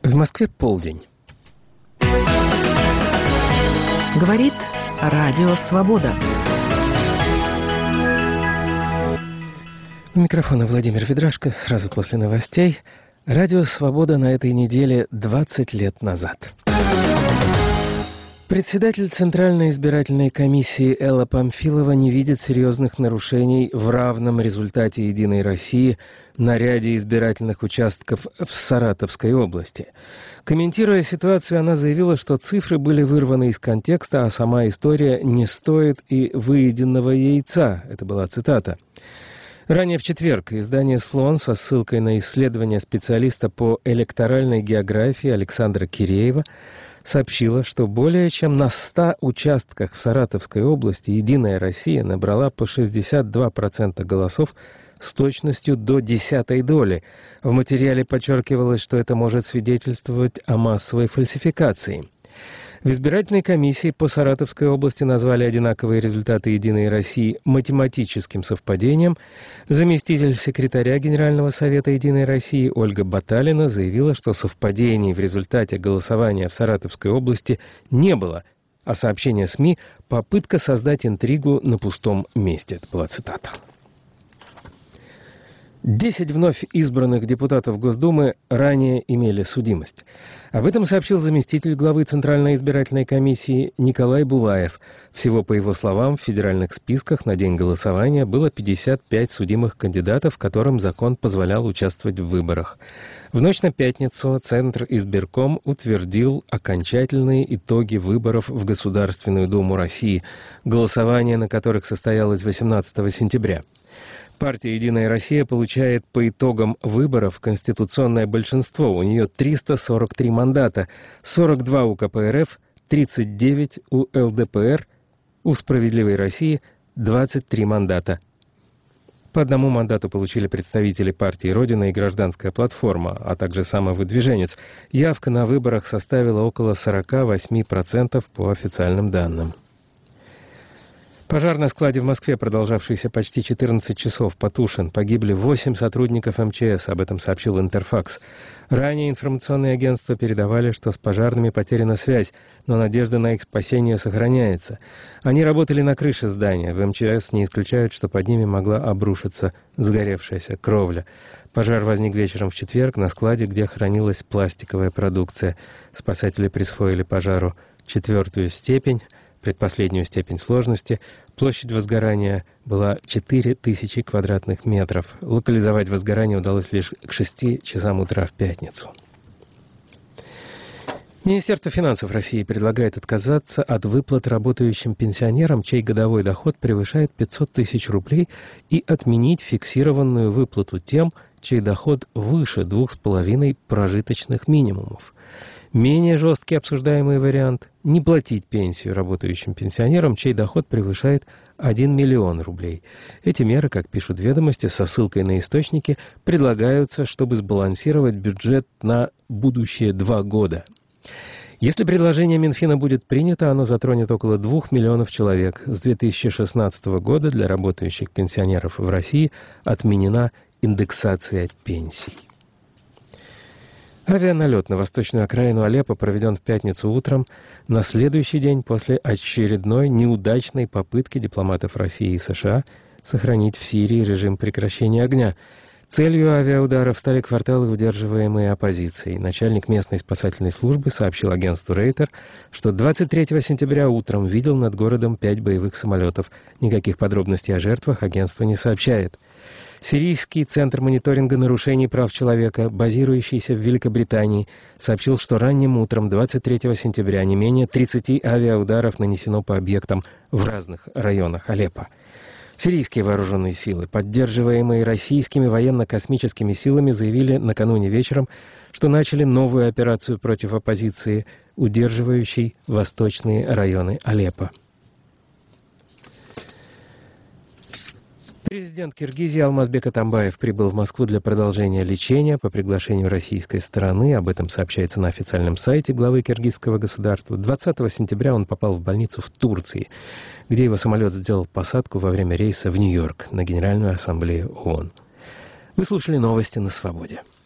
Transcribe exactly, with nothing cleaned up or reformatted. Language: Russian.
В Москве полдень. Говорит Радио Свобода. У микрофона Владимир Ведрашко. Сразу после новостей. Радио Свобода на этой неделе двадцать лет назад. Председатель Центральной избирательной комиссии Элла Памфилова не видит серьезных нарушений в равном результате «Единой России» на ряде избирательных участков в Саратовской области. Комментируя ситуацию, она заявила, что цифры были вырваны из контекста, а сама история не стоит и выеденного яйца. Это была цитата. Ранее в четверг издание «Слон» со ссылкой на исследования специалиста по электоральной географии Александра Киреева сообщила, что более чем на ста участках в Саратовской области «Единая Россия» набрала по шестьдесят два процента голосов с точностью до десятой доли. В материале подчеркивалось, что это может свидетельствовать о массовой фальсификации. В избирательной комиссии по Саратовской области назвали одинаковые результаты «Единой России» математическим совпадением. Заместитель секретаря Генерального совета «Единой России» Ольга Баталина заявила, что совпадений в результате голосования в Саратовской области не было, а сообщение СМИ – попытка создать интригу на пустом месте. Это была цитата. Десять вновь избранных депутатов Госдумы ранее имели судимость. Об этом сообщил заместитель главы Центральной избирательной комиссии Николай Булаев. Всего, по его словам, в федеральных списках на день голосования было пятьдесят пять судимых кандидатов, которым закон позволял участвовать в выборах. В ночь на пятницу Центризбирком утвердил окончательные итоги выборов в Государственную Думу России, голосование на которых состоялось восемнадцатого сентября. Партия «Единая Россия» получает по итогам выборов конституционное большинство. У нее триста сорок три мандата, сорок два у ка пэ эр эф, тридцать девять у эл дэ пэ эр, у «Справедливой России» двадцать три мандата. По одному мандату получили представители партии «Родина» и «Гражданская платформа», а также «Самовыдвиженец». Явка на выборах составила около сорок восемь процентов по официальным данным. Пожар на складе в Москве, продолжавшийся почти четырнадцать часов, потушен. Погибли восемь сотрудников эм че эс, об этом сообщил Интерфакс. Ранее информационные агентства передавали, что с пожарными потеряна связь, но надежда на их спасение сохраняется. Они работали на крыше здания. В эм че эс не исключают, что под ними могла обрушиться сгоревшаяся кровля. Пожар возник вечером в четверг на складе, где хранилась пластиковая продукция. Спасатели присвоили пожару четвертую степень. Предпоследнюю степень сложности. Площадь возгорания была четыре тысячи квадратных метров. Локализовать возгорание удалось лишь к шести часам утра в пятницу. Министерство финансов России предлагает отказаться от выплат работающим пенсионерам, чей годовой доход превышает пятьсот тысяч рублей, и отменить фиксированную выплату тем, чей доход выше двух с половиной прожиточных минимумов. Менее жесткий обсуждаемый вариант – не платить пенсию работающим пенсионерам, чей доход превышает один миллион рублей. Эти меры, как пишут «Ведомости», со ссылкой на источники, предлагаются, чтобы сбалансировать бюджет на будущие два года. Если предложение Минфина будет принято, оно затронет около двух миллионов человек. С две тысячи шестнадцатого года для работающих пенсионеров в России отменена индексация пенсий. Авианалет на восточную окраину Алеппо проведен в пятницу утром, на следующий день после очередной неудачной попытки дипломатов России и США сохранить в Сирии режим прекращения огня. Целью авиаударов стали кварталы, удерживаемые оппозицией. Начальник местной спасательной службы сообщил агентству Рейтер, что двадцать третьего сентября утром видел над городом пять боевых самолетов. Никаких подробностей о жертвах агентство не сообщает. Сирийский центр мониторинга нарушений прав человека, базирующийся в Великобритании, сообщил, что ранним утром двадцать третьего сентября не менее тридцати авиаударов нанесено по объектам в разных районах Алеппо. Сирийские вооруженные силы, поддерживаемые российскими военно-космическими силами, заявили накануне вечером, что начали новую операцию против оппозиции, удерживающей восточные районы Алеппо. Президент Киргизии Алмазбек Атамбаев прибыл в Москву для продолжения лечения по приглашению российской стороны. Об этом сообщается на официальном сайте главы киргизского государства. двадцатого сентября он попал в больницу в Турции, где его самолет сделал посадку во время рейса в Нью-Йорк на Генеральную ассамблею ООН. Вы слушали новости на Свободе.